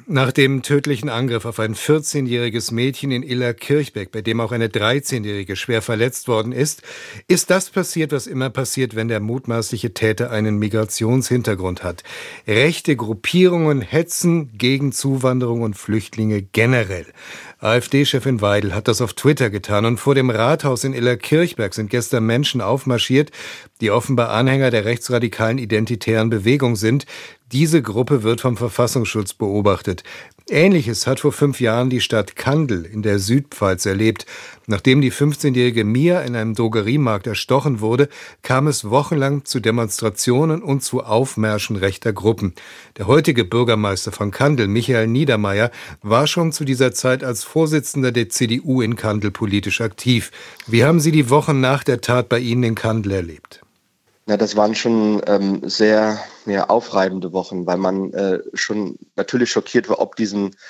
Nach dem tödlichen Angriff auf ein 14-jähriges Mädchen in Illerkirchbeck, bei dem auch eine 13-jährige schwer verletzt worden ist das passiert, was immer passiert, wenn der mutmaßliche Täter einen Migrationshintergrund hat. Rechte Gruppierungen hetzen gegen Zuwanderung und Flüchtlinge generell. AfD-Chefin Weidel hat das auf Twitter getan und vor dem Rathaus in Illerkirchberg sind gestern Menschen aufmarschiert, die offenbar Anhänger der rechtsradikalen identitären Bewegung sind. Diese Gruppe wird vom Verfassungsschutz beobachtet. Ähnliches hat vor 5 Jahren die Stadt Kandel in der Südpfalz erlebt. Nachdem die 15-jährige Mia in einem Drogeriemarkt erstochen wurde, kam es wochenlang zu Demonstrationen und zu Aufmärschen rechter Gruppen. Der heutige Bürgermeister von Kandel, Michael Niedermeyer, war schon zu dieser Zeit als Vorsitzender der CDU in Kandel politisch aktiv. Wie haben Sie die Wochen nach der Tat bei Ihnen in Kandel erlebt? Ja, das waren schon sehr aufreibende Wochen, weil man schon natürlich schockiert war, ob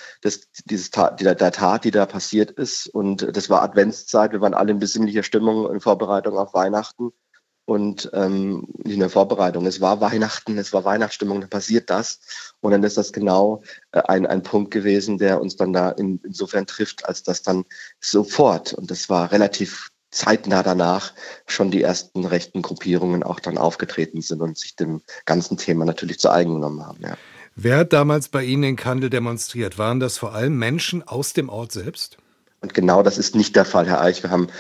der Tat, die da passiert ist. Und das war Adventszeit, wir waren alle in besinnlicher Stimmung in Vorbereitung auf Weihnachten. Und nicht in der Vorbereitung, es war Weihnachten, es war Weihnachtsstimmung, dann passiert das. Und dann ist das genau ein Punkt gewesen, der uns dann da insofern trifft, als das dann sofort, und das war relativ zeitnah danach, schon die ersten rechten Gruppierungen auch dann aufgetreten sind und sich dem ganzen Thema natürlich zu eigen genommen haben. Ja. Wer hat damals bei Ihnen in Kandel demonstriert? Waren das vor allem Menschen aus dem Ort selbst? Und genau das ist nicht der Fall, Herr Eich.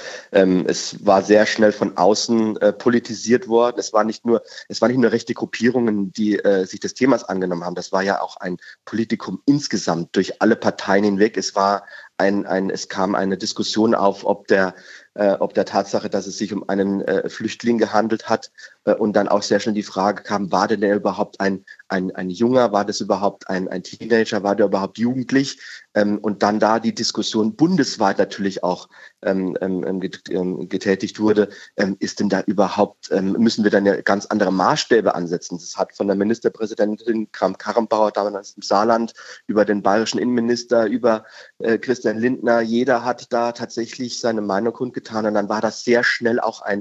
Es war sehr schnell von außen politisiert worden. Es war nicht nur rechte Gruppierungen, die sich des Themas angenommen haben. Das war ja auch ein Politikum insgesamt durch alle Parteien hinweg. Es kam eine Diskussion auf, ob der Tatsache, dass es sich um einen Flüchtling gehandelt hat, und dann auch sehr schnell die Frage kam, war denn der überhaupt ein Junger, war das überhaupt ein Teenager, war der überhaupt jugendlich? Und dann da die Diskussion bundesweit natürlich auch getätigt wurde, ist denn da überhaupt, müssen wir dann ja ganz andere Maßstäbe ansetzen? Das hat von der Ministerpräsidentin Kramp-Karrenbauer damals im Saarland über den bayerischen Innenminister, über Christian Lindner, jeder hat da tatsächlich seine Meinung kundgetan, und dann war das sehr schnell auch ein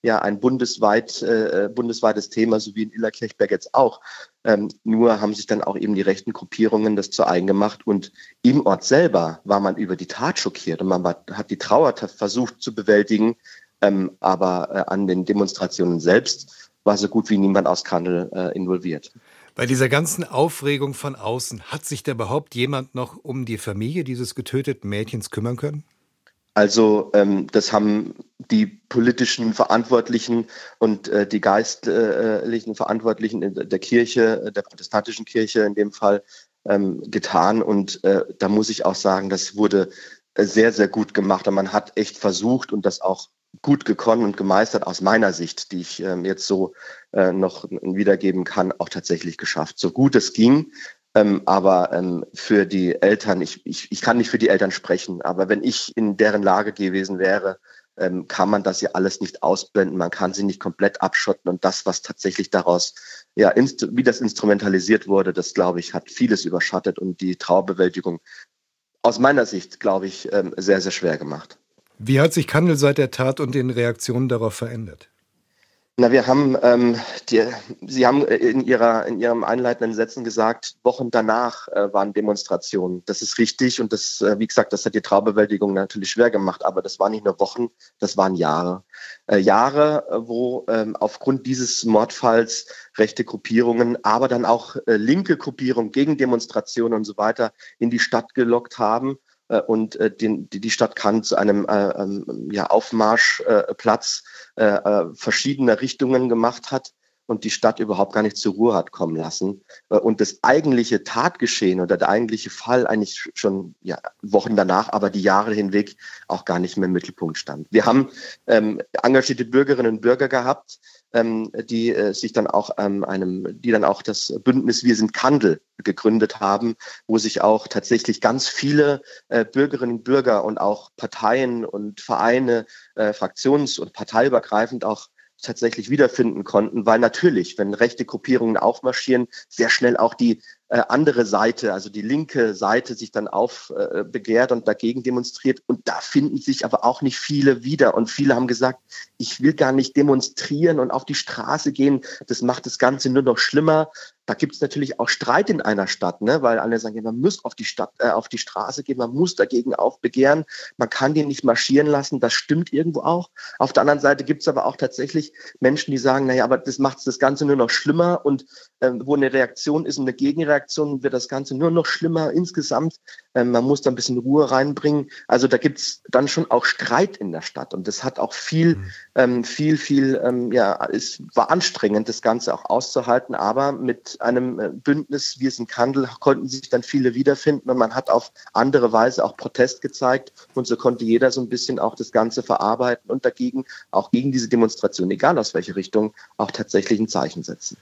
bundesweites Thema, so wie in Illerkirchberg jetzt auch. Nur haben sich dann auch eben die rechten Gruppierungen das zu eigen gemacht, und im Ort selber war man über die Tat schockiert und hat die Trauer versucht zu bewältigen, aber an den Demonstrationen selbst war so gut wie niemand aus Kandel involviert. Bei dieser ganzen Aufregung von außen, hat sich da überhaupt jemand noch um die Familie dieses getöteten Mädchens kümmern können? Also das haben die politischen Verantwortlichen und die geistlichen Verantwortlichen der Kirche, der protestantischen Kirche in dem Fall, getan. Und da muss ich auch sagen, das wurde sehr, sehr gut gemacht. Und man hat echt versucht und das auch gut gekonnt und gemeistert aus meiner Sicht, die ich jetzt so noch wiedergeben kann, auch tatsächlich geschafft. So gut es ging. Aber für die Eltern, ich kann nicht für die Eltern sprechen, aber wenn ich in deren Lage gewesen wäre, kann man das ja alles nicht ausblenden, man kann sie nicht komplett abschotten, und das, was tatsächlich daraus, wie das instrumentalisiert wurde, das, glaube ich, hat vieles überschattet und die Trauerbewältigung aus meiner Sicht, glaube ich, sehr, sehr schwer gemacht. Wie hat sich Kandel seit der Tat und den Reaktionen darauf verändert? Na, Sie haben in Ihrem einleitenden Sätzen gesagt, Wochen danach waren Demonstrationen. Das ist richtig, und das, wie gesagt, das hat die Trauerbewältigung natürlich schwer gemacht, aber das waren nicht nur Wochen, das waren Jahre. Jahre, wo aufgrund dieses Mordfalls rechte Gruppierungen, aber dann auch linke Gruppierungen gegen Demonstrationen und so weiter in die Stadt gelockt haben. Und die Stadt Kandel zu einem Aufmarschplatz verschiedener Richtungen gemacht hat und die Stadt überhaupt gar nicht zur Ruhe hat kommen lassen. Und das eigentliche Tatgeschehen oder der eigentliche Fall eigentlich schon Wochen danach, aber die Jahre hinweg auch gar nicht mehr im Mittelpunkt stand. Wir haben engagierte Bürgerinnen und Bürger gehabt, die dann auch das Bündnis Wir sind Kandel gegründet haben, wo sich auch tatsächlich ganz viele Bürgerinnen und Bürger und auch Parteien und Vereine, fraktions- und parteiübergreifend auch tatsächlich wiederfinden konnten, weil natürlich, wenn rechte Gruppierungen aufmarschieren, sehr schnell auch die andere Seite, also die linke Seite, sich dann aufbegehrt und dagegen demonstriert. Und da finden sich aber auch nicht viele wieder. Und viele haben gesagt, ich will gar nicht demonstrieren und auf die Straße gehen. Das macht das Ganze nur noch schlimmer. da gibt es natürlich auch Streit in einer Stadt, ne? Weil alle sagen, ja, man muss auf die Straße gehen, man muss dagegen aufbegehren, man kann den nicht marschieren lassen, das stimmt irgendwo auch. Auf der anderen Seite gibt es aber auch tatsächlich Menschen, die sagen, naja, aber das macht das Ganze nur noch schlimmer und wo eine Reaktion ist und eine Gegenreaktion, wird das Ganze nur noch schlimmer insgesamt. Man muss da ein bisschen Ruhe reinbringen. Also da gibt es dann schon auch Streit in der Stadt und das hat auch war anstrengend, das Ganze auch auszuhalten, aber mit einem Bündnis wie es in Kandel konnten sich dann viele wiederfinden und man hat auf andere Weise auch Protest gezeigt und so konnte jeder so ein bisschen auch das Ganze verarbeiten und dagegen, auch gegen diese Demonstration, egal aus welche Richtung, auch tatsächlich ein Zeichen setzen.